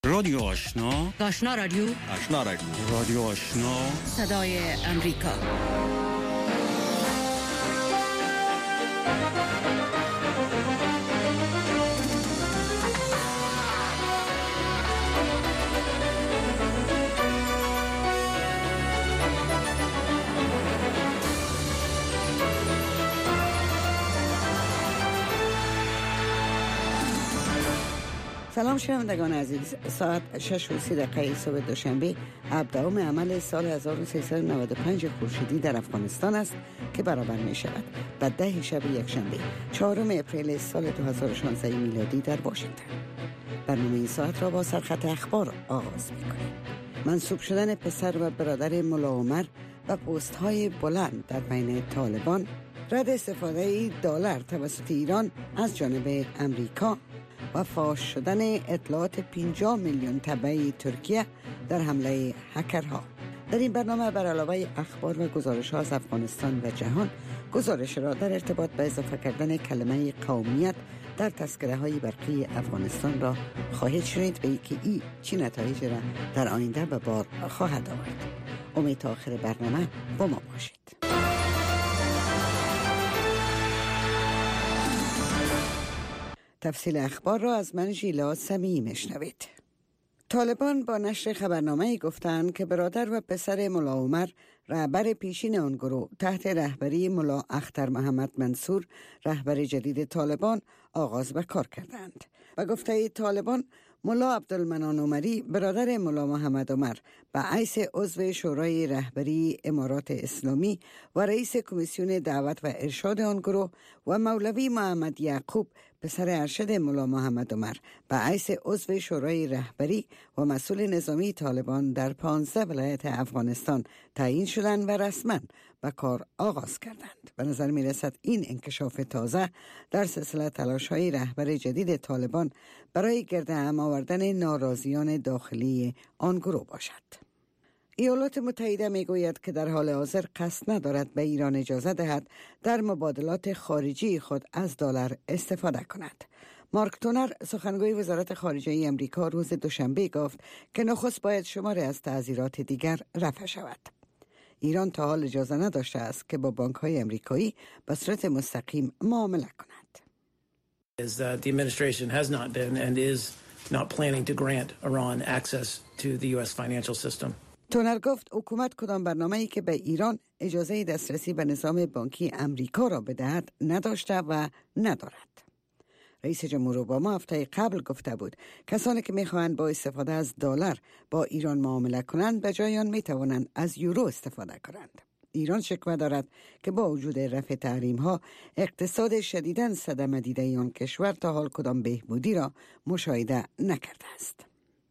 رادیو آشنا، آشنا رادیو، آشنا رادیو، رادیو آشنا، صدای امریکا. سلام شنوندگان عزیز، ساعت 6:30 صبح دوشنبه 17 عمل سال 1395 خورشیدی در افغانستان است که برابر می شود با 10 شب یکشنبه 4 اپریل سال 2016 میلادی در واشنگتن. برنامه این ساعت را با سرخط اخبار آغاز می کنیم. منصوب شدن پسر و برادر ملا عمر و پست های بلند در بین طالبان، رد استفاده دلار توسط ایران از جانب امریکا و فاش شدن اطلاعات 50 میلیون تبع ترکیه در حمله هکرها. در این برنامه بر علاوه اخبار و گزارش ها از افغانستان و جهان، گزارش را در ارتباط با اضافه کردن کلمه قومیت در تذکره های برقی افغانستان را خواهید شنید و که این چی نتایج را در آینده به بار خواهد آورد. امید تا آخر برنامه با ما باشید. تفصیل اخبار را از من ژیلا سمیعی میشنوید. طالبان با نشر خبرنامه‌ای گفتند که برادر و پسر ملا عمر، رهبر پیشین آن گروه تحت رهبری ملا اختر محمد منصور، رهبر جدید طالبان، آغاز به کار کردند. و گفته طالبان، ملا عبدالمنان عمری، برادر ملا محمد عمر، به حیث عضو شورای رهبری امارات اسلامی و رئیس کمیسیون دعوت و ارشاد آن گروه، و مولوی محمد یعقوب، پسر ارشد ملا محمد عمر، به حیث عضو شورای رهبری و مسئول نظامی طالبان در 15 ولایت افغانستان تعیین شدند و رسما به کار آغاز کردند. به نظر می رسد این انکشاف تازه در سلسله تلاش‌های رهبر جدید طالبان برای گرد هم آوردن ناراضیان داخلی آن گروه باشد. ایالات متحده می گوید که در حال حاضر قصد ندارد به ایران اجازه دهد در مبادلات خارجی خود از دلار استفاده کند. مارک تونر، سخنگوی وزارت خارجه امریکا، روز دوشنبه گفت که نخست باید شماری از تعزیرات دیگر رفع شود. ایران تا حال اجازه نداشته است که با بانک‌های امریکایی به صورت مستقیم معامله کند. The administration has not been and is not planning to grant Iran access to the US financial system. تونر گفت حکومت کدام برنامه‌ای که به ایران اجازه دسترسی به نظام بانکی امریکا را بدهد نداشته و ندارد. رئیس جمهور اوباما هفته قبل گفته بود کسانی که می‌خواهند با استفاده از دلار با ایران معامله کنند به جای آن می‌توانند از یورو استفاده کنند. ایران شکوه دارد که با وجود رفع تحریم‌ها، اقتصاد شدیداً صدمه دیده آن کشور تا حال کدام بهبودی را مشاهده نکرده است.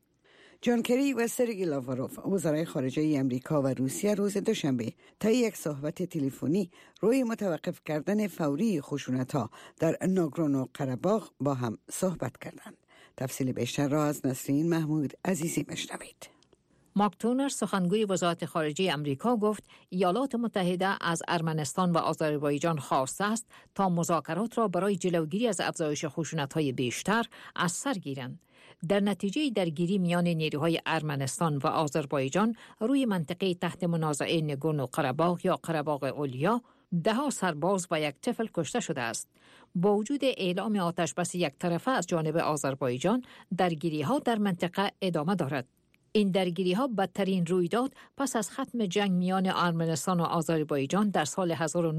جان کری و سرگئی لاواروف، وزرای خارجه امریکا و روسیه، روز دوشنبه طی یک صحبت تلفنی روی متوقف کردن فوری خشونت‌ها در ناگورنو قره‌باغ با هم صحبت کردند. تفصیل بیشتر را از نسرین محمود عزیزی میشنوید. مارک تونر، سخنگوی وزارت خارجه امریکا، گفت ایالات متحده از ارمنستان و آذربایجان خواسته است تا مذاکرات را برای جلوگیری از افزایش خشونت‌های بیشتر از سر گیرند. در نتیجه درگیری میان نیروهای ارمنستان و آذربایجان روی منطقه تحت منازعه ناگورنو قره‌باغ یا قره‌باغ علیا، 10 سرباز و یک طفل کشته شده است. با وجود اعلام آتشبس یک طرفه از جانب آذربایجان، درگیری‌ها در منطقه ادامه دارد. این درگیری‌ها بدترین رویداد پس از ختم جنگ میان ارمنستان و آذربایجان در سال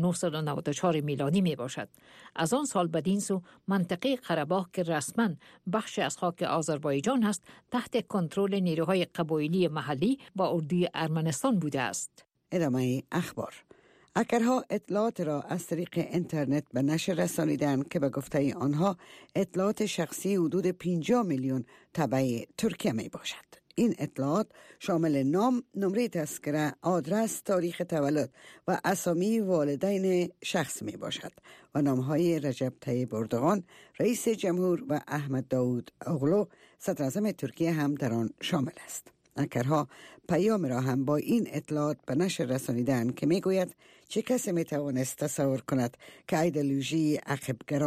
1994 میلادی می باشد. از آن سال بدین سو منطقه قره‌باغ که رسما بخشی از خاک آذربایجان است، تحت کنترل نیروهای قبایلی محلی با اردوی ارمنستان بوده است. ادامه اخبار. هکرها اطلاعات را از طریق اینترنت به نشر رسانیدند که به گفته آنها اطلاعات شخصی حدود 50 میلیون تبع ترکیه می باشد. این اطلاعات شامل نام، نمره تذکره، آدرس، تاریخ تولد و اسامی والدین شخص می باشد و نامهای رجب طیب اردوغان، رئیس جمهور، و احمد داود اوغلو، صدر اعظم ترکیه هم در آن شامل است. هکرها پیام را هم با این اطلاعات به نشر رسانیدند که میگوید چه کسی میتوانست تصور کند که ایدئولوژی عقب‌گرا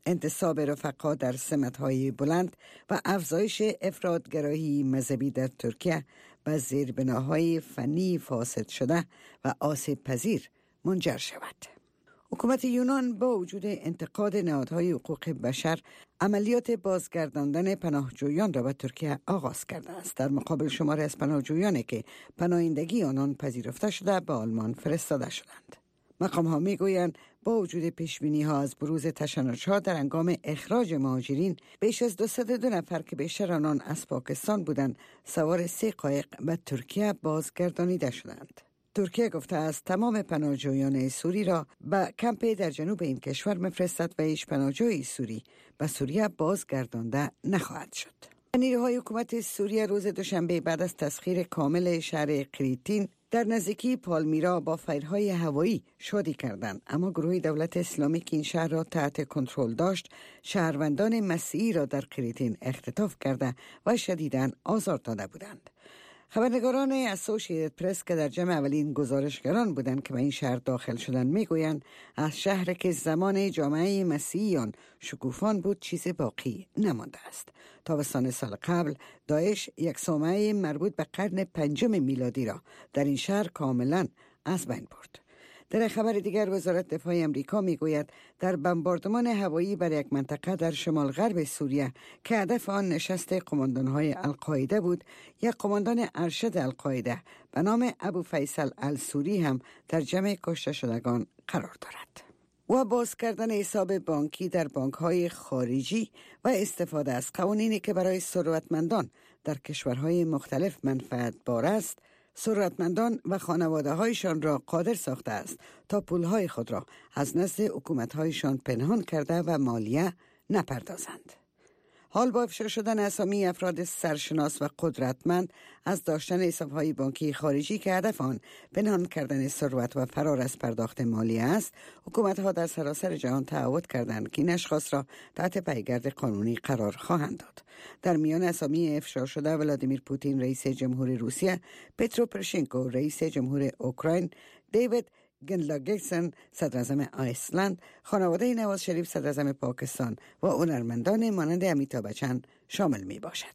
انتصاب رفقا در سمت‌های بلند و افزایش افراطگرایی مذهبی در ترکیه به زیربناهای فنی فاسد شده و آسیب پذیر منجر شود. حکومت یونان با وجود انتقاد نهادهای حقوق بشر عملیات بازگرداندن پناهجویان را به ترکیه آغاز کرده است. در مقابل شمار از پناهجویانی که پناهندگی آنان پذیرفته شده به آلمان فرستاده شدند. مقام ها می گویند با وجود پیشبینی ها از بروز تشنج‌ها در هنگام اخراج مهاجرین، بیش از 202 نفر که بیشتر آنان از پاکستان بودند سوار 3 قایق به ترکیه بازگردانیده شدند. ترکیه گفته است تمام پناهجویان سوری را به کمپ در جنوب این کشور می‌فرستد و هیچ پناهجوی سوری به سوریه بازگردانده نخواهد شد. نیروهای حکومت سوریه روز دوشنبه بعد از تسخیر کامل شهر قریتین در نزدیکی پالمیرا با فایرهای هوایی شادی کردند، اما گروه دولت اسلامی که این شهر را تحت کنترل داشت شهروندان مسیحی را در قریتین اختطاف کرده و شدیداً آزار داده بودند. خبرنگاران اسوسییتد پرس که در جمع اولین گزارشگران بودند که به این شهر داخل شدند میگویند از شهر که زمان جامعه مسیحیان شکوفان بود چیز باقی نمانده است. تابستان سال قبل داعش یک صومعه مربوط به قرن 5 میلادی را در این شهر کاملا از بین برد. در خبر دیگر وزارت دفاع امریکا میگوید در بمباردمان هوایی بر یک منطقه در شمال غرب سوریه که هدف آن نشست قماندان‌های القاعده بود، یک قماندان ارشد القاعده به نام ابو فیصل السوری هم در جمع کشته شدگان قرار دارد. و باز کردن حساب بانکی در بانک‌های خارجی و استفاده از قوانینی که برای ثروتمندان در کشورهای مختلف منفعت بار است، ثروتمندان و خانواده‌هایشان را قادر ساخته است تا پولهای خود را از نزد حکومت‌هایشان پنهان کرده و مالیه نپردازند. حال با افشا شدن اسامی افراد سرشناس و قدرتمند از داشتن حساب‌های بانکی خارجی که هدف آن پنهان کردن ثروت و فرار از پرداخت مالیه است، حکومت‌ها در سراسر جهان تعهد کردند که این اشخاص را تحت پیگرد قانونی قرار خواهند داد. در میان اسامی افشا شده ولادیمیر پوتین رئیس جمهور روسیه، پترو پروشنکو رئیس جمهور اوکراین، دیوید گنلاگسن صدر اعظم ایسلند، خانواده نواز شریف صدر اعظم پاکستان و هنرمندان مانند امیتابh بچن شامل می باشد.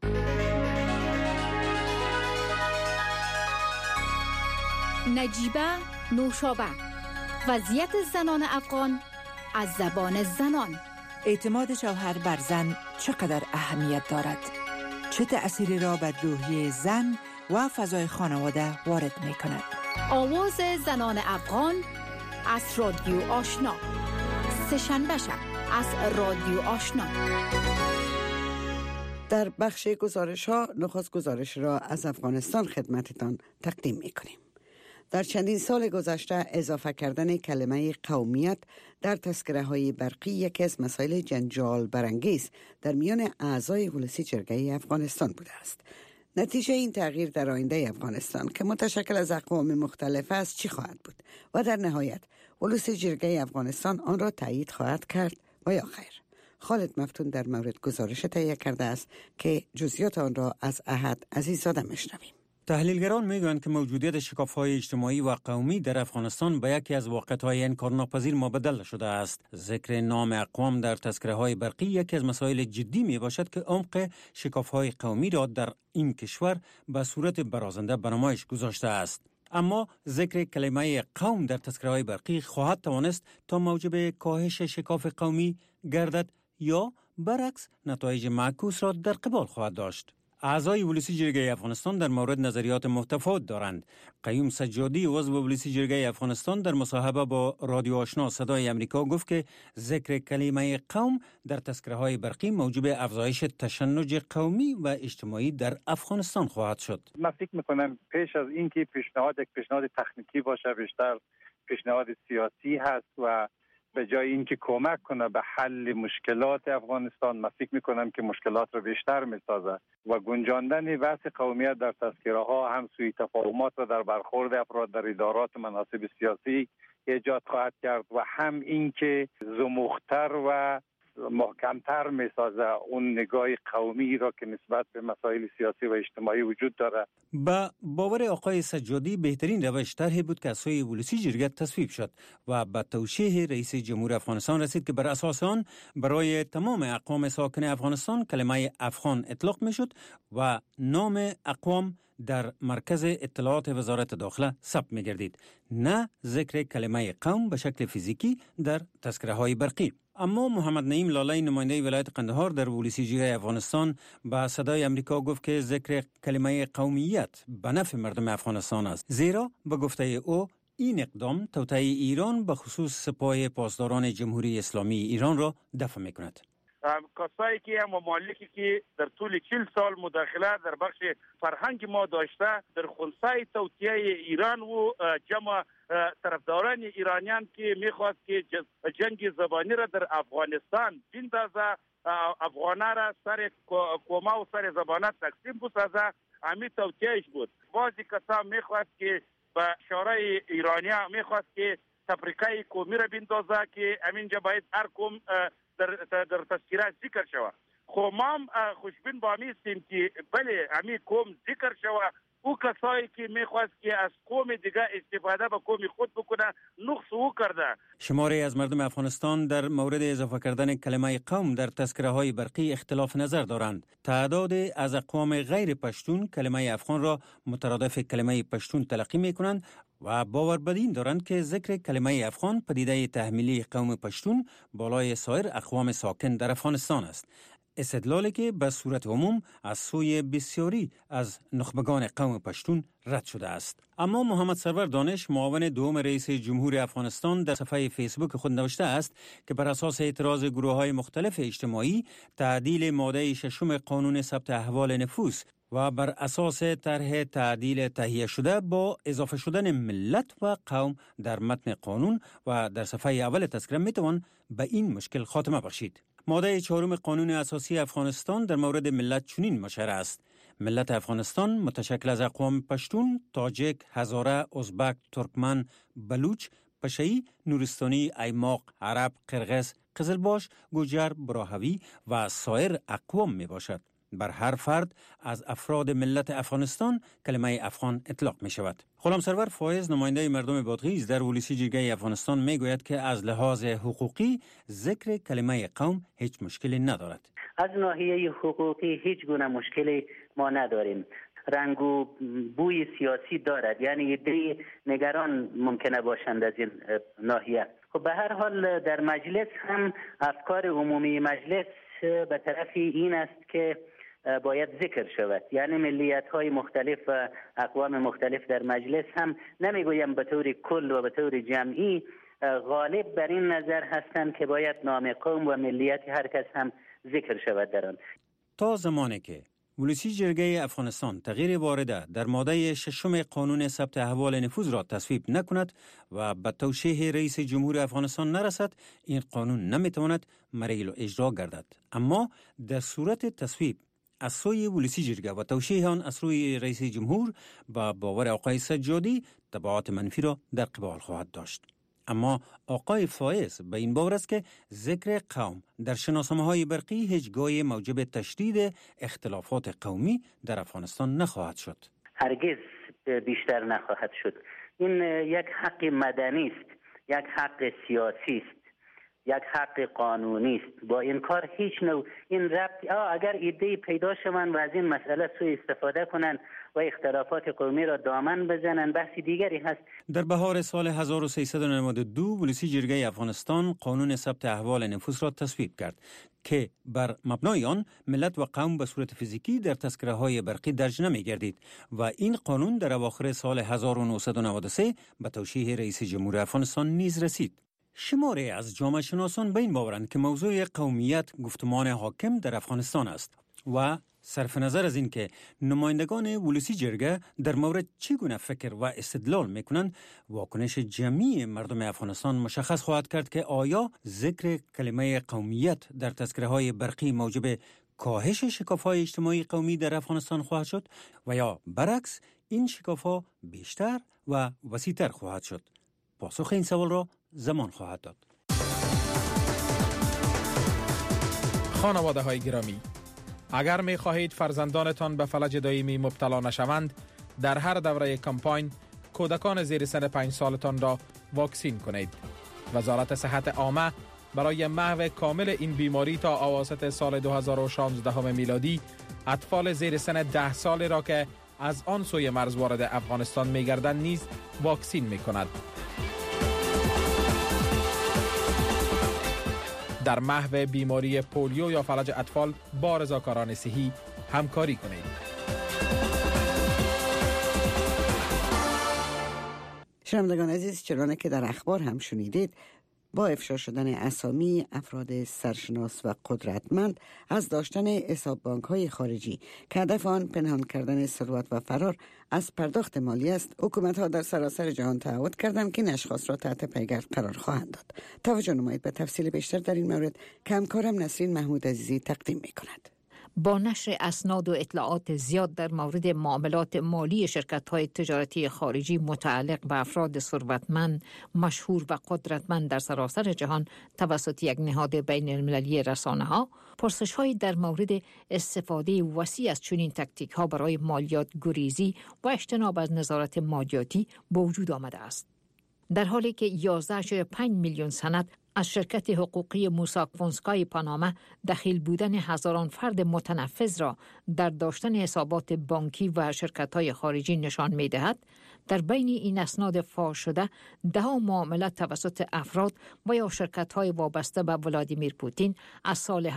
نجیبه نوشابه، وضعیت زنان افغان از زبان زنان. اعتماد شوهر بر زن چقدر اهمیت دارد؟ چه تأثیری را بر روحیه زن و فضای خانواده وارد می کند؟ آواز زنان افغان از رادیو آشنا، سه‌شنبه شب از رادیو آشنا. در بخش گزارش ها نخست گزارش را از افغانستان خدمتتان تقدیم می کنیم. در چندین سال گذشته اضافه کردن کلمه قومیت در تذکره های برقی یکی از مسائل جنجال برانگیز در میان اعضای ولسی جرگه افغانستان بوده است. نتیجه این تغییر در آینده افغانستان که متشکل از اقوام مختلف است چی خواهد بود و در نهایت ولسی جرگه افغانستان آن را تایید خواهد کرد و یا خیر؟ خالد مفتون در مورد گزارش تهیه کرده است که جزئیات آن را از احد عزیززاده میشنویم. تحلیلگران میگویند که موجودیت شکاف‌های اجتماعی و قومی در افغانستان به یکی از واقعیت‌های انکارناپذیر مبدل شده است. ذکر نام اقوام در تذکره‌های برقی یکی از مسائل جدی میباشد که عمق شکاف‌های قومی را در این کشور به صورت برازنده به نمایش گذاشته است. اما ذکر کلمه قوم در تذکره‌های برقی خواهد توانست تا موجب کاهش شکاف قومی گردد یا برعکس نتایج معکوس را در قبال خواهد داشت. اعضای ولسی جرگه افغانستان در مورد نظریات متفاوت دارند. قیوم سجادی عضو ولسی جرگه افغانستان در مصاحبه با رادیو آشنا صدای امریکا گفت که ذکر کلمه قوم در تذکره‌های برقی موجب افزایش تشنج قومی و اجتماعی در افغانستان خواهد شد. من فکر می‌کنم پیش از اینکه پیشنهاد تکنیکی باشه بیشتر پیشنهاد سیاسی هست و به جای اینکه کمک کنه به حل مشکلات افغانستان، من فکر میکنم که مشکلات رو بیشتر میسازه و گنجاندن بحث قومیت در تذکره ها هم سوء تفاهمات را در برخورد افراد در ادارات و مناصب سیاسی ایجاد خواهد کرد و هم اینکه زمختر و محکمتر میسازه اون نگاه قومی را که نسبت به مسائل سیاسی و اجتماعی وجود داره. با باور آقای سجادی بهترین روش طرحی بود که از سوی ولسی جرگه تصویب شد و به توشیح رئیس جمهور افغانستان رسید که بر اساس آن برای تمام اقوام ساکن افغانستان کلمه افغان اطلاق میشد و نام اقوام در مرکز اطلاعات وزارت داخله ثبت می گردید، نه ذکر کلمه قوم به شکل فیزیکی در تذکره های برقی. اما محمد نعیم لالی نماینده ولایت قندهار در ولسی جرگه افغانستان با صدای امریکا گفت که ذکر کلمه قومیت به نفع مردم افغانستان است، زیرا به گفته او این اقدام توطئه ایران به خصوص سپاه پاسداران جمهوری اسلامی ایران را دفع می کند. کسایی که ممالکی که در طول 40 سال مداخله در بخش فرهنگ ما داشته در خنثی توطئه ایران و جمع طرفداران ایرانیان که میخواست که جنگ زبانی را در افغانستان بندازه، افغانا را سر قوما و سر زبانه تقسیم بسازه، همین توطئهش بود. بعضی کسان میخواست که به شورای ایرانیا میخواست که تفریقه قومی را بندازه که همینجا باید هر قوم در تذکره ذکر شود. خب ما خوشبین با هستیم که بله همین قوم ذکر شود. او کسایی که میخواست که از قوم دیگه استفاده به قوم خود بکنه نقص او کرده. شماری از مردم افغانستان در مورد اضافه کردن کلمه قوم در تذکره های برقی اختلاف نظر دارند. تعداد از اقوام غیر پشتون کلمه افغان را مترادف کلمه پشتون تلقی می کنند و باور بدین دارند که ذکر کلمه افغان پدیده تحمیلی قوم پشتون بالای سایر اقوام ساکن در افغانستان است. استدلالی که به صورت عموم از سوی بسیاری از نخبگان قوم پشتون رد شده است. اما محمد سرور دانش معاون دوم رئیس جمهور افغانستان در صفحه فیسبوک خود نوشته است که بر اساس اعتراض گروه‌های مختلف اجتماعی تعدیل ماده 6 قانون ثبت احوال نفوس و بر اساس طرح تعدیل تهیه شده با اضافه شدن ملت و قوم در متن قانون و در صفحه اول تذکره میتوان به این مشکل خاتمه بخشید. ماده 4 قانون اساسی افغانستان در مورد ملت چنین مشخص است: ملت افغانستان متشکل از اقوام پشتون، تاجک، هزاره، ازبک، ترکمن، بلوچ، پشه‌ای، نورستانی، ایماق، عرب، قرغز، قزلباش، گوجر، براهوی و سایر اقوام می باشد. بر هر فرد از افراد ملت افغانستان کلمه افغان اطلاق می شود. غلام سرور فایز نماینده مردم بادغیس در ولسی جرگه افغانستان می گوید که از لحاظ حقوقی ذکر کلمه قوم هیچ مشکلی ندارد. از ناحیه حقوقی هیچ گونه مشکلی ما نداریم. رنگ و بوی سیاسی دارد، یعنی عده‌ای نگران ممکنه باشند از این ناحیه. خب به هر حال در مجلس هم افکار عمومی مجلس به طرف این است که باید ذکر شود، یعنی ملیت‌های مختلف و اقوام مختلف در مجلس هم نمیگویم به طور کل و به طور جمعی غالب بر این نظر هستند که باید نام قوم و ملیت هر کس هم ذکر شود در آن. تا زمانی که ولسی جرگه افغانستان تغییر وارده در ماده 6 قانون ثبت احوال نفوذ را تصویب نکند و به توشیح رئیس جمهور افغانستان نرسد، این قانون نمیتواند مریل و اجرا گردد. اما در صورت تصویب از سوی ولسی جرگه و توشیح آن از سوی رئیس جمهور با باور آقای سجادی تبعات منفی را در قبال خواهد داشت. اما آقای فایز به این باور است که ذکر قوم در شناسنامه‌های برقی هیچگاه موجب تشدید اختلافات قومی در افغانستان نخواهد شد. هرگز بیشتر نخواهد شد. این یک حق مدنی است، یک حق سیاسی است، یک حق قانونی است. با این کار هیچ نوع این ربط اگر ایده پیدا شوند و از این مسئله سوء استفاده کنند و اختلافات قومی را دامن بزنند، بحث دیگری هست. در بهار سال 1392 ولسی جرگه افغانستان قانون ثبت احوال نفوس را تصویب کرد که بر مبنای آن ملت و قوم به صورت فیزیکی در تذکره های برقی درج نمی گردید و این قانون در اواخر سال 1993 به توشیح رئیس جمهور افغانستان نیز رسید. شماری از جامعه شناسان به این باورند که موضوع قومیت گفتمان حاکم در افغانستان است و صرف نظر از این که نمایندگان ولسی جرگه در مورد چگونه فکر و استدلال میکنند، واکنش جمعی مردم افغانستان مشخص خواهد کرد که آیا ذکر کلمه قومیت در تذکره های برقی موجب کاهش شکاف‌های اجتماعی قومی در افغانستان خواهد شد و یا برعکس این شکاف‌ها بیشتر و وسیع‌تر خواهد شد. پاسخ این سوال را زمان خواهد داد. خانواده های گرامی، اگر می خواهید فرزندانتان به فلج دائمی مبتلا نشوند، در هر دوره کمپاین کودکان زیر سن 5 سالتان را واکسین کنید. وزارت صحت عامه برای محو کامل این بیماری تا اواسط سال 2016 میلادی اطفال زیر سن 10 سال را که از آن سوی مرز وارد افغانستان می گردند نیز واکسین می کند. در محو بیماری پولیو یا فلج اطفال با رضاکاران صحی همکاری کنید. شنوندگان عزیز، چنانه که در اخبار هم شنیدید، با افشا شدن اسامی افراد سرشناس و قدرتمند از داشتن حساب بانک‌های خارجی که هدف آن پنهان کردن ثروت و فرار از پرداخت مالی است، حکومت‌ها در سراسر جهان تعهد کردند که این اشخاص را تحت پیگرد قرار خواهند داد. توجه نمایید به تفصیل بیشتر در این مورد که همکارم نسرین محمود عزیزی تقدیم می‌کند. با نشر اسناد و اطلاعات زیاد در مورد معاملات مالی شرکت‌های تجارتی خارجی متعلق به افراد ثروتمند، مشهور و قدرتمند در سراسر جهان توسط یک نهاد بین المللی رسانه‌ها، پرسش‌هایی در مورد استفاده وسیع از چنین تاکتیک‌ها برای مالیات گریزی و اجتناب از نظارت مالیاتی به وجود آمده است. در حالی که 11.5 میلیون سند از شرکت حقوقی موساک فونسکای پاناما دخیل بودن هزاران فرد متنفذ را در داشتن حسابات بانکی و شرکت‌های خارجی نشان می‌دهد، در بین این اسناد فاش شده 10 معامله توسط افراد و یا شرکت‌های وابسته به ولادیمیر پوتین از سال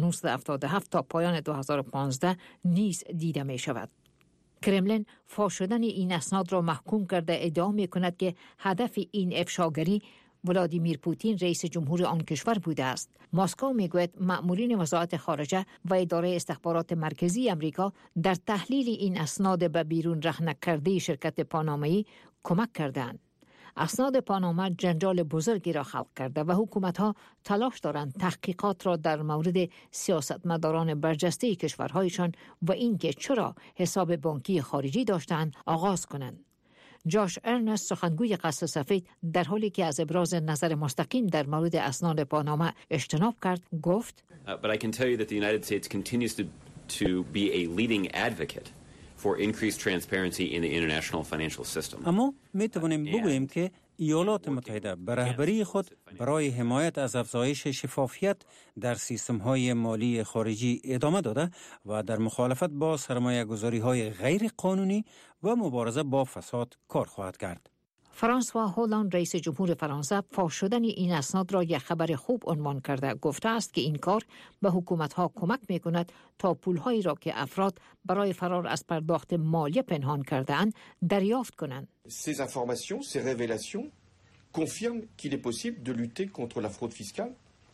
1977 تا پایان 2015 نیز دیده می‌شود. کرملین فاش شدن این اسناد را محکوم کرده ادعا می‌کند که هدف این افشاگری ولادیمیر پوتین رئیس جمهور آن کشور بوده است. مسکو میگوید مأمورین وزارت خارجه و اداره استخبارات مرکزی امریکا در تحلیل این اسناد به بیرون رهن کرده شرکت پانامایی کمک کردند. اسناد پاناما جنجال بزرگی را خلق کرده و حکومت‌ها تلاش دارند تحقیقات را در مورد سیاستمداران برجسته کشورهایشان و اینکه چرا حساب بانکی خارجی داشتند آغاز کنند. جاش ارنست، سخنگوی قصر سفید، در حالی که از ابراز نظر مستقیم در مورد اسناد پاناما اجتناب کرد، گفت: But I can tell you that the United States continues to be a leading advocate for increased transparency in the international financial system. اما میتوانیم بگوییم که ایالات متحده به رهبری خود برای حمایت از افزایش شفافیت در سیستم‌های مالی خارجی ادامه داده و در مخالفت با سرمایه‌گذاری‌های غیر قانونی و مبارزه با فساد کار خواهد کرد. فرانسوا هولند، رئیس جمهور فرانسه، فاش شدن این اسناد را یک خبر خوب عنوان کرده. گفته است که این کار به حکومت‌ها کمک می‌کند تا پول‌هایی را که افراد برای فرار از پرداخت مالیه پنهان کرده‌اند دریافت کنند. Ces informations, ces révélations confirment qu'il est possible de lutter contre la fraude fiscale.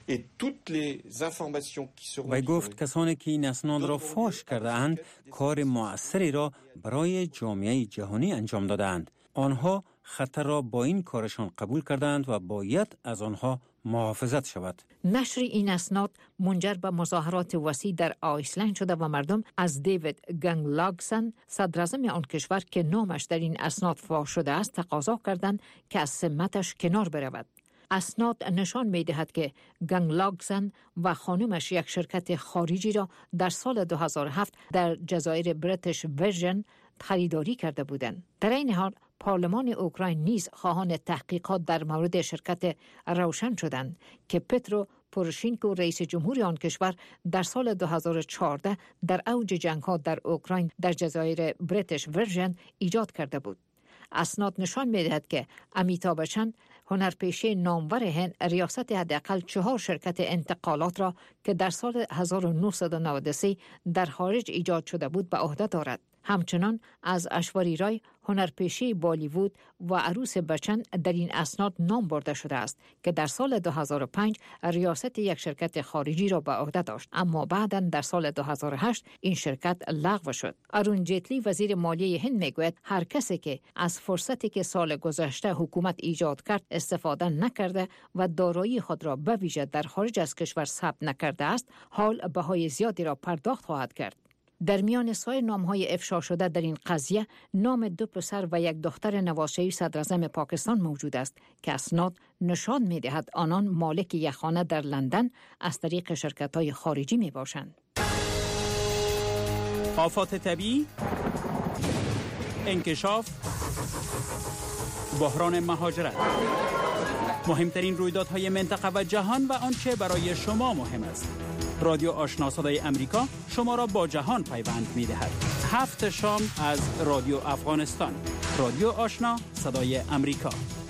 و گفت کسانی که این اسناد را فاش کرده اند کار مؤثری را برای جامعه جهانی انجام دادند. آنها خطر را با این کارشان قبول کردند و باید از آنها محافظت شود. نشر این اسناد منجر به مظاهرات وسیع در آیسلند شده و مردم از دیوید گنگلاگسن، صدراعظم آن کشور که نامش در این اسناد فاش شده است، تقاضا کردند که از سمتش کنار برود. اسناد نشان می‌دهد که گنگلاگسن و خانمش یک شرکت خارجی را در سال 2007 در جزایر بریتیش ورژن خریداری کرده بودند. در این حال پارلمان اوکراین نیز خواهان تحقیقات در مورد شرکت روشن شدند که پترو پوروشینکو، رئیس جمهور آن کشور، در سال 2014 در اوج جنگ‌ها در اوکراین در جزایر بریتیش ورژن ایجاد کرده بود. اسناد نشان می‌دهد که امیتاب بچن، هنرپیشه نامور هند، ریاست حداقل 4 شرکت انتقالات را که در سال 1993 در خارج ایجاد شده بود به عهده دارد. همچنان از اشواری رای، هنرپیشه بالیوود و عروس بچن در این اسناد نام برده شده است که در سال 2005 ریاست یک شرکت خارجی را به عهده داشت، اما بعداً در سال 2008 این شرکت لغو شد. ارون جیتلی، وزیر مالیه هند، میگوید هر کسی که از فرصتی که سال گذشته حکومت ایجاد کرد استفاده نکرده و دارایی خود را به ویژه در خارج از کشور ثبت نکرده است، حال بهای زیادی را پرداخت خواهد کرد. در میان سایر نام‌های افشا شده در این قضیه نام 2 پسر و 1 دختر نوازشی صدراعظم پاکستان موجود است که اسناد نشان می‌دهد آنان مالک یک خانه در لندن از طریق شرکت‌های خارجی می‌باشند. آفات طبیعی، انکشاف، بحران مهاجرت، مهمترین رویدادهای منطقه و جهان و آنچه برای شما مهم است. رادیو آشنا صدای امریکا شما را با جهان پیوند می‌دهد. 7 شام از رادیو افغانستان. رادیو آشنا صدای امریکا.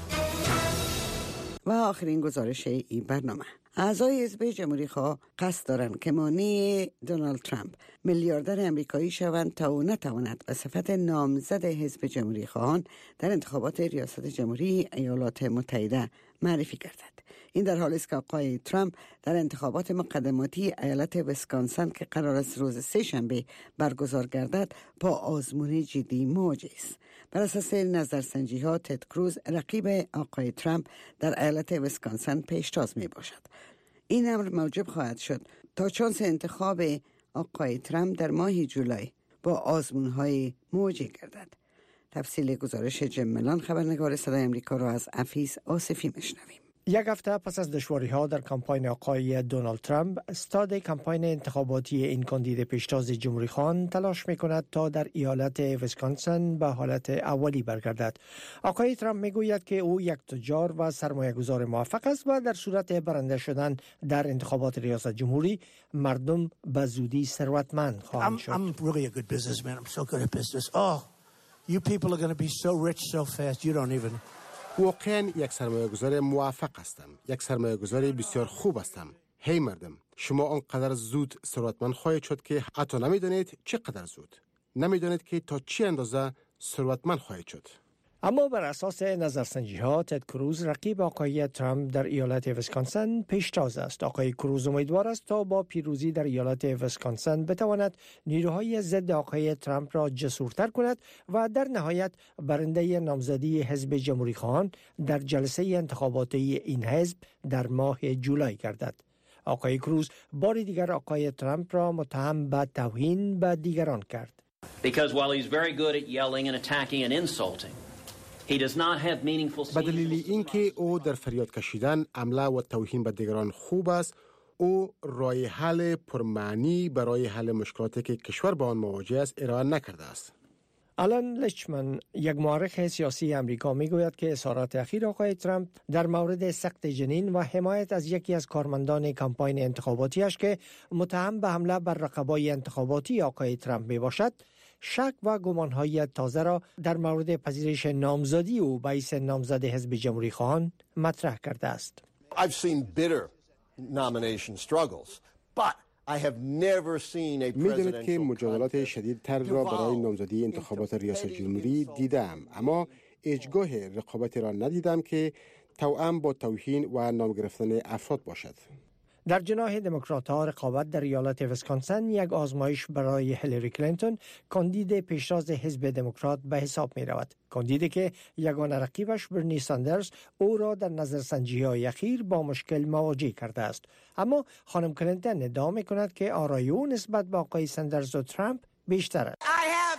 و آخرین گزارش این برنامه: اعضای حزب جمهوری خواه قصد دارند که مانع دونالد ترامپ میلیاردر امریکایی شوند تا او نتواند به صفت نامزد حزب جمهوری خواهان در انتخابات ریاست جمهوری ایالات متحده معرفی گردد. این در حالی است که آقای ترامپ در انتخابات مقدماتی ایالت ویسکانسن که قرار است روز 3 شنبه برگزار گردد با آزمون جدی مواجه است. بر اساس نظرسنجی ها تد کروز رقیب آقای ترامپ در ایالت ویسکانسن پیشتاز می باشد. این امر موجب خواهد شد تا چانس انتخاب آقای ترامپ در ماه جولای با آزمون های مواجه گردد. تفصیل گزارش جم ملان خبرنگار صدای امریکا را از عفیظ آصفی میشنویم. یک هفته پس از دشواری‌ها در کمپاین آقای دونالد ترامپ، استاد کمپاین انتخاباتی این کاندید پیشتاز جمهوری‌خواه تلاش می‌کند تا در ایالت ویسکانسن به حالت اولی برگردد. آقای ترامپ می‌گوید که او یک تجار و سرمایه‌گذار موفق است و در صورت برنده شدن در انتخابات ریاست جمهوری مردم به زودی ثروتمند خواهند شد. I'm really a good businessman. I'm so good at business. Oh, you people are going to be so rich so fast you don't even. واقعا یک سرمایه‌گذار موفق هستم. یک سرمایه‌گذار بسیار خوب هستم. هی مردم، شما آنقدر زود ثروتمند خواهید شد که حتی نمیدانید چقدر زود. نمیدانید که تا چی اندازه ثروتمند خواهید شد. اما بر اساس نظرسنجی ها تد کروز رقیب آقای ترامپ در ایالت ویسکانسن پیشتاز است. آقای کروز امیدوار است تا با پیروزی در ایالت ویسکانسن بتواند نیروهای ضد آقای ترامپ را جسورتر کند و در نهایت برنده نامزدی حزب جمهوری خواهان در جلسه انتخاباتی این حزب در ماه جولای گردد. آقای کروز بار دیگر آقای ترامپ را متهم به توهین به دیگران کرد. Because while he's very good at yelling and attacking and insulting, he does not have meaningful. به دلیل اینکه او در فریاد کشیدن، حمله و توهین به دیگران خوب است، او راه حل پرمعنی برای حل مشکلاتی که کشور با آن مواجه است ارائه نکرده است. آلن لیچمن، یک مورخ سیاسی امریکا، میگوید که اظهارات اخیر آقای ترامپ در مورد سقط جنین و حمایت از یکی از کارمندان کمپاین انتخاباتیش که متهم به حمله بر رقبای انتخاباتی آقای ترامپ می باشد، شک و گمانهای تازه را در مورد پذیرش نامزدی او به حیث نامزد حزب جمهوری خواهان مطرح کرده است. I've seen bitter nomination struggles, but I have never seen a می‌دانید که مجادلات شدیدتر را برای نامزدی انتخابات ریاست جمهوری دیدم، اما هیچگاه رقابتی را ندیدم که توأم با توهین و نام گرفتن افراد باشد. در جناح دموکرات‌ها رقابت در ایالت ویسکانسن یک آزمایش برای هیلاری کلینتون، کاندید پیشتاز حزب دموکرات، به حساب می رود. کاندیدی که یگانه رقیبش برنی ساندرز او را در نظرسنجی‌های اخیر با مشکل مواجه کرده است. اما خانم کلینتون ادعا می کند که آرای او نسبت به آقای ساندرز و ترامپ بیشتر است. I have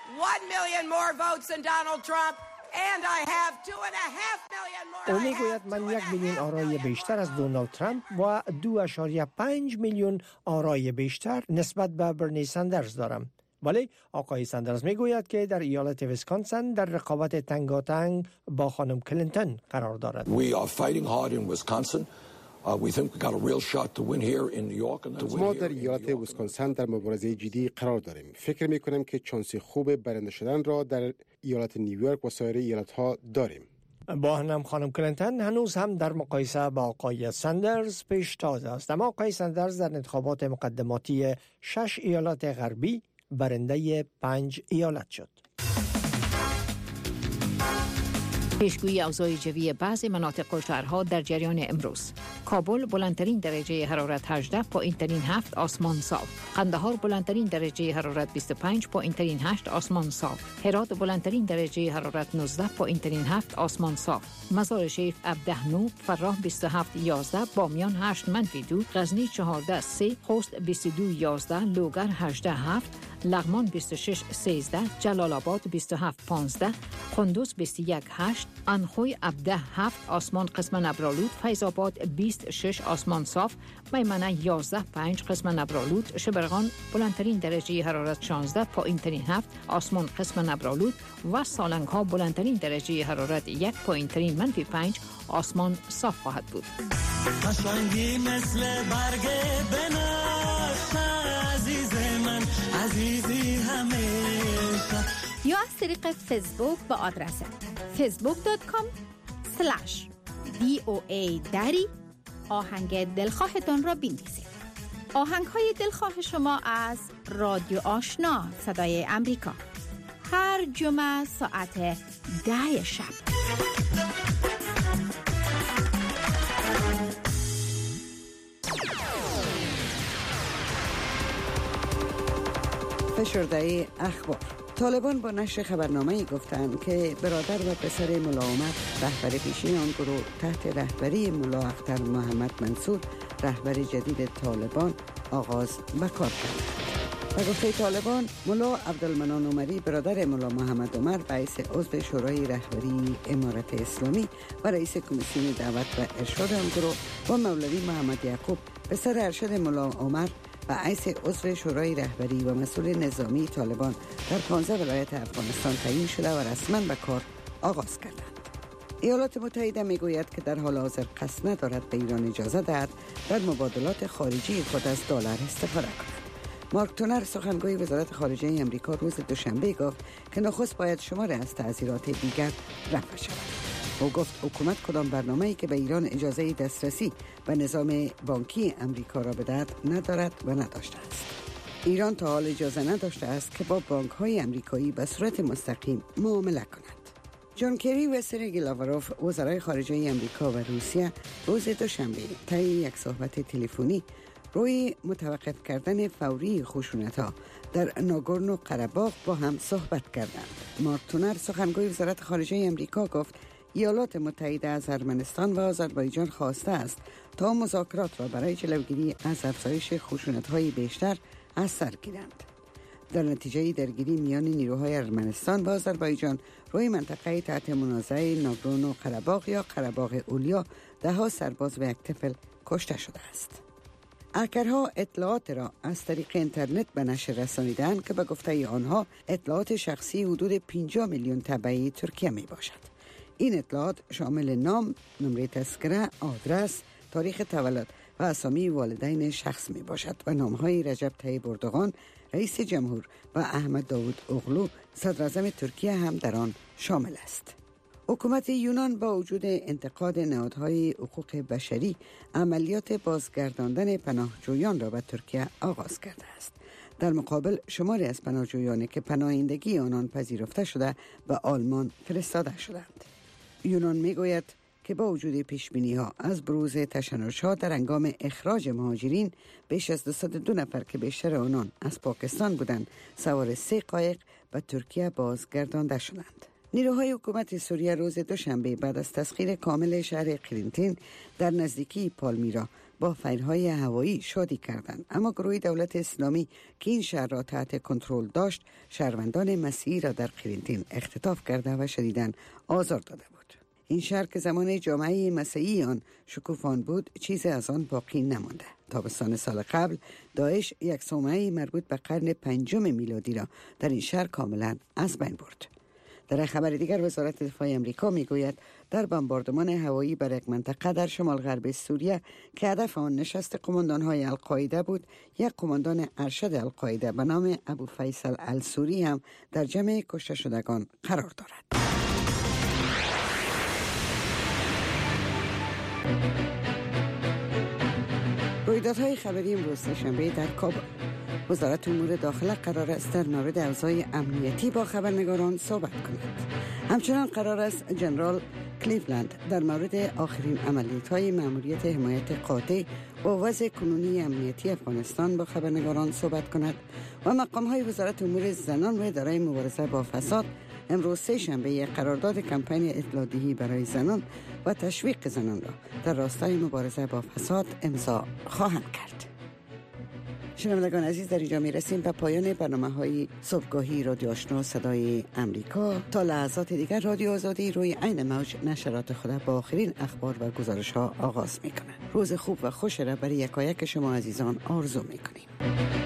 1 million more votes than Donald Trump. And I have 2.5 million more. او میگوید من 1 میلیون آرای بیشتر از دونالد ترامپ و 2.5 میلیون آرای بیشتر نسبت به برنی ساندرز دارم. ولی آقای ساندرز میگوید که در ایالت ویسکانسن در رقابت تنگاتنگ با خانم کلینتون قرار دارد. We are fighting hard in Wisconsin. We think we got a real shot to win here in New York and to win. ما در ایالت ویسکانسن در مبارزه جدی قرار داریم. فکر می‌کنم که شانس خوب برنده شدن را در ایالت نیویورک و سایر ایالت‌ها داریم. با هم خانم کلینتون هنوز هم در مقایسه با آقای ساندرز پیشتاز است، اما آقای ساندرز در انتخابات مقدماتی 6 ایالت غربی برنده 5 ایالت شد. پیشگویی اوضاع جوی بعضی مناطق و شهرها در جریان امروز. کابل بلندترین درجه حرارت 18، پایین‌ترین 7 آسمان صاف. قندهار بلندترین درجه حرارت 25، پایین‌ترین 8 آسمان صاف. هرات بلندترین درجه حرارت 19، پایین‌ترین 7 آسمان صاف. مزار شریف 17 9، فراه 27 11، بامیان 8 -2، غزنی 14 3، خوست 22 11، لوگر 18 7، لغمان 26 13، جلال آباد 27 15، قندوز 21 8، انخوی 17 7 آسمان قسماً ابرآلود، فیض آباد 26 آسمان صاف، میمنه 11 5 قسماً ابرآلود، شبرغان بلندترین درجه حرارت 16، پایین‌ترین 7 آسمان قسماً ابرآلود و سالنگ ها بلندترین درجه حرارت 1، پایین‌ترین -5 آسمان صاف خواهد بود. قشنگی مثل برگ بنفش عزیز من عزیزی همیشه، یا از طریق فیسبوک با آدرس facebook.com/VOA دری آهنگ دلخواهتان را بنویسید. آهنگ های دلخواه شما از رادیو آشنا صدای امریکا، هر جمعه ساعت 10 شب. فشرده اخبار. طالبان با نشر خبرنامه‌ای گفتند که برادر و پسر ملا عمر رهبر پیشین آن گروه تحت رهبری ملا اختر محمد منصور رهبر جدید طالبان آغاز به کار کردند. و گفته طالبان ملا عبدالمنان عمری برادر ملا محمد عمر رئیس عضو شورای رهبری امارت اسلامی و رئیس کمیسیون دعوت و ارشاد آن گروه و مولوی محمد یعقوب پسر ارشد ملا عمر و رئیس عضو شورای رهبری و مسئول نظامی طالبان در 15 ولایت افغانستان تعیین شده و رسما به کار آغاز کردند. ایالات متحده میگوید که در حال حاضر قصد ندارد به ایران اجازه دهد در مبادلات خارجی خود از دلار استفاده کند. مارک تونر سخنگوی وزارت خارجه امریکا روز دوشنبه گفت که نخست باید شماری از تعزیرات دیگر رفع شود. او گفت حکومت کدام برنامه‌ای که به ایران اجازه دسترسی به نظام بانکی امریکا را بدهد ندارد و نداشته است. ایران تا حال اجازه نداشته است که با بانک‌های امریکایی به صورت مستقیم معامله کند. جان کری و سرگئی لاوروف وزرای خارجه امریکا و روسیه روز دوشنبه طی یک صحبت تلفنی روی متوقف کردن فوری خشونت‌ها در ناگورنو قره‌باغ با هم صحبت کردند. مارک تونر سخنگوی وزارت خارجه امریکا گفت ایالات متحده از ارمنستان و آذربایجان خواسته است تا مذاکرات را برای جلوگیری از افزایش خشونت‌های بیشتر از سر گیرند. در نتیجه درگیری میان نیروهای ارمنستان و آذربایجان روی منطقه تحت منازعه ناگورنو قره‌باغ یا قره‌باغ اولیا 10 سرباز و یک طفل کشته شده است. هکرها اطلاعات را از طریق اینترنت به نشر رسانیدند که به گفته آنها اطلاعات شخصی حدود 50 میلیون تبعی ترکیه می باشد. این اطلاعات شامل نام، نمره تذکره، آدرس، تاریخ تولد و اسامی والدین شخص می باشد و نامهای رجب طیب اردوغان رئیس جمهور و احمد داوود اوغلو صدر اعظم ترکیه هم در آن شامل است. حکومت یونان با وجود انتقاد نهادهای حقوق بشری عملیات بازگرداندن پناهجویان را به ترکیه آغاز کرده است. در مقابل شماری از پناهجویانی که پناهندگی آنان پذیرفته شده به آلمان فرستاده شدند. یونان میگوید که با وجود پیشبینی‌ها از بروز تشنج‌ها در هنگام اخراج مهاجرین، بیش از 202 نفر که بیشتر آنان از پاکستان بودند سوار 3 قایق به ترکیه بازگردانده شدند. نیروهای حکومت سوریه روز دوشنبه بعد از تسخیر کامل شهر قرنطین در نزدیکی پالمیرا با فیرهای هوایی شادی کردند، اما گروه دولت اسلامی که این شهر را تحت کنترل داشت شهروندان مسیحی را در قرنطین اختطاف کرده و شدیداً آزار داده بود. این شهر که زمان جامعه مسیحی آن شکوفان بود چیزی از آن باقی نمانده. تابستان سال قبل داعش یک صومعه مربوط به قرن 5 میلادی را در این شهر کاملا از بین برد. در خبر دیگر وزارت دفاع آمریکا میگوید در بمباردمان هوایی بر یک منطقه در شمال غرب سوریه که هدف آن نشست قماندان‌های القاعده بود، یک قماندان ارشد القاعده به نام ابو فیصل السوری هم در جمع کشته شدگان قرار دارد. رویدادهای خبری امروز شنبه در کابل. وزارت امور داخله قرار است در مورد اوضاع امنیتی با خبرنگاران صحبت کند. همچنان قرار است جنرال کلیولند در مورد آخرین عملیات‌های مأموریت حمایت قاطع و وضع کنونی امنیتی افغانستان با خبرنگاران صحبت کند و مقام‌های وزارت امور زنان و اداره مبارزه با فساد امروز سه‌شنبه قرارداد کمپین اطلاع‌دهی برای زنان و تشویق زنان را در راستای مبارزه با فساد امضا خواهند کرد. شنوندگان عزیز، در اینجا میرسیم به پایان برنامه‌های صبحگاهی رادیو آشنا صدای امریکا. تا لحظات دیگر رادیو آزادی روی عین موج نشرات خود با آخرین اخبار و گزارش‌ها آغاز می‌کند. روز خوب و خوش را برای یکایک شما عزیزان آرزو می‌کنیم.